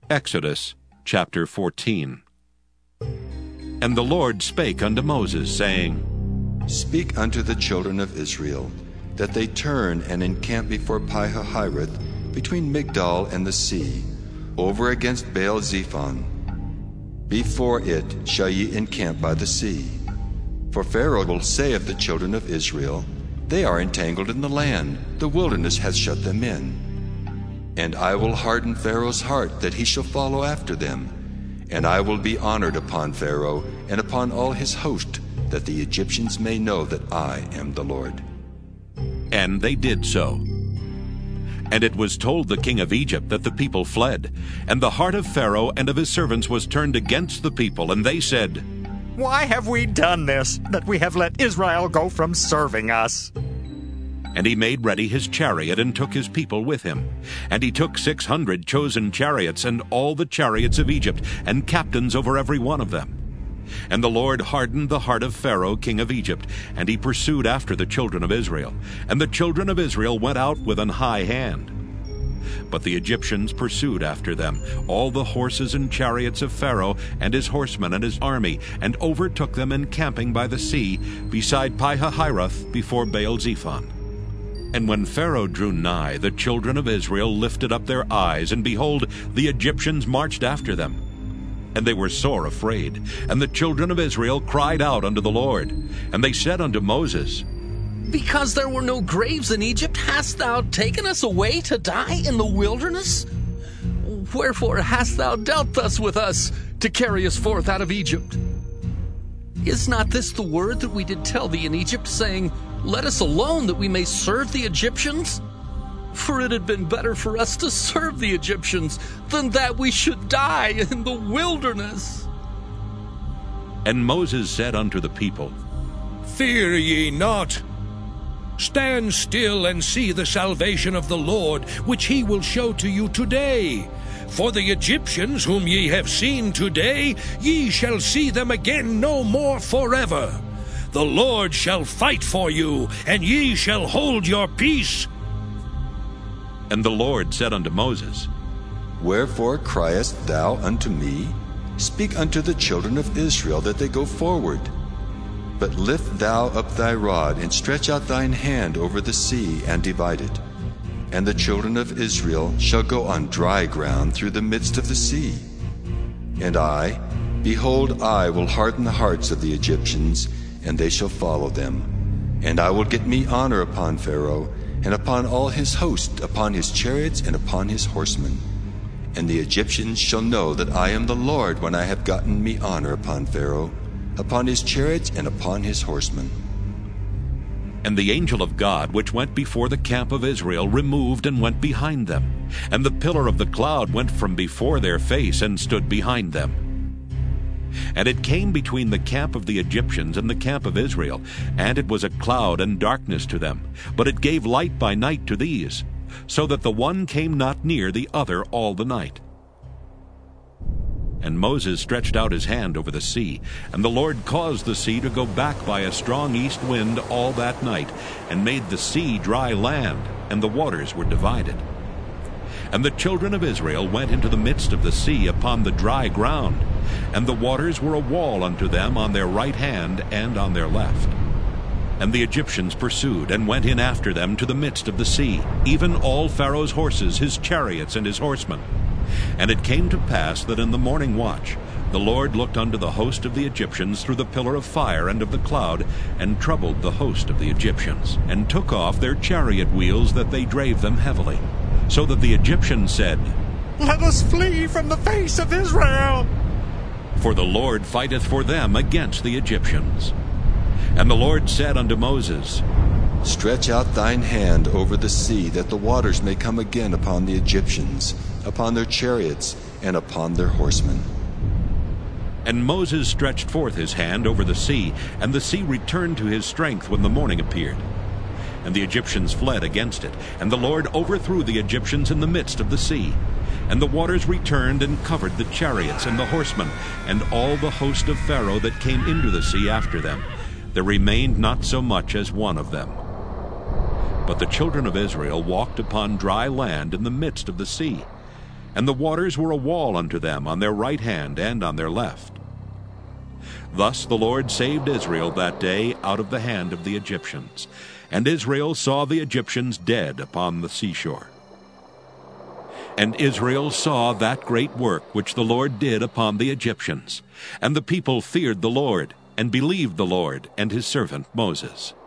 Exodus chapter 14. And the Lord spake unto Moses, saying, Speak unto the children of Israel, that they turn and encamp before Pi-hahiroth, between Migdol and the sea, over against Baal-zephon. Before it shall ye encamp by the sea. For Pharaoh will say of the children of Israel, They are entangled in the land, the wilderness hath shut them in. And I will harden Pharaoh's heart, that he shall follow after them. And I will be honored upon Pharaoh, and upon all his host, that the Egyptians may know that I am the Lord. And they did so. And it was told the king of Egypt that the people fled. And the heart of Pharaoh and of his servants was turned against the people, and they said, Why have we done this, that we have let Israel go from serving us? And he made ready his chariot, and took his people with him. And he took 600 chosen chariots, and all the chariots of Egypt, and captains over every one of them. And the Lord hardened the heart of Pharaoh king of Egypt, and he pursued after the children of Israel. And the children of Israel went out with an high hand. But the Egyptians pursued after them, all the horses and chariots of Pharaoh, and his horsemen and his army, and overtook them encamping by the sea, beside Pi-hahiroth, before Baal-zephon. And when Pharaoh drew nigh, the children of Israel lifted up their eyes, and behold, the Egyptians marched after them. And they were sore afraid. And the children of Israel cried out unto the Lord. And they said unto Moses, Because there were no graves in Egypt, hast thou taken us away to die in the wilderness? Wherefore hast thou dealt thus with us, to carry us forth out of Egypt? Is not this the word that we did tell thee in Egypt, saying, Let us alone, that we may serve the Egyptians? For it had been better for us to serve the Egyptians, than that we should die in the wilderness. And Moses said unto the people, Fear ye not. Stand still and see the salvation of the Lord, which he will show to you today. For the Egyptians whom ye have seen today, ye shall see them again no more forever. The Lord shall fight for you, and ye shall hold your peace. And the Lord said unto Moses, Wherefore criest thou unto me? Speak unto the children of Israel, that they go forward. But lift thou up thy rod, and stretch out thine hand over the sea, and divide it. And the children of Israel shall go on dry ground through the midst of the sea. And I, behold, I will harden the hearts of the Egyptians, and they shall follow them. And I will get me honor upon Pharaoh, and upon all his host, upon his chariots, and upon his horsemen. And the Egyptians shall know that I am the Lord, when I have gotten me honor upon Pharaoh, upon his chariots, and upon his horsemen. And the angel of God, which went before the camp of Israel, removed and went behind them. And the pillar of the cloud went from before their face, and stood behind them. And it came between the camp of the Egyptians and the camp of Israel, and it was a cloud and darkness to them, but it gave light by night to these, so that the one came not near the other all the night. And Moses stretched out his hand over the sea, and the Lord caused the sea to go back by a strong east wind all that night, and made the sea dry land, and the waters were divided. And the children of Israel went into the midst of the sea upon the dry ground, and the waters were a wall unto them on their right hand and on their left. And the Egyptians pursued, and went in after them to the midst of the sea, even all Pharaoh's horses, his chariots, and his horsemen. And it came to pass that in the morning watch the Lord looked unto the host of the Egyptians through the pillar of fire and of the cloud, and troubled the host of the Egyptians, and took off their chariot wheels, that they drave them heavily. So that the Egyptians said, Let us flee from the face of Israel. For the Lord fighteth for them against the Egyptians. And the Lord said unto Moses, Stretch out thine hand over the sea, that the waters may come again upon the Egyptians, upon their chariots, and upon their horsemen. And Moses stretched forth his hand over the sea, and the sea returned to his strength when the morning appeared. And the Egyptians fled against it, and the Lord overthrew the Egyptians in the midst of the sea. And the waters returned and covered the chariots and the horsemen, and all the host of Pharaoh that came into the sea after them. There remained not so much as one of them. But the children of Israel walked upon dry land in the midst of the sea. and the waters were a wall unto them on their right hand and on their left. Thus the Lord saved Israel that day out of the hand of the Egyptians, and Israel saw the Egyptians dead upon the seashore. And Israel saw that great work which the Lord did upon the Egyptians, and the people feared the Lord, and believed the Lord and his servant Moses.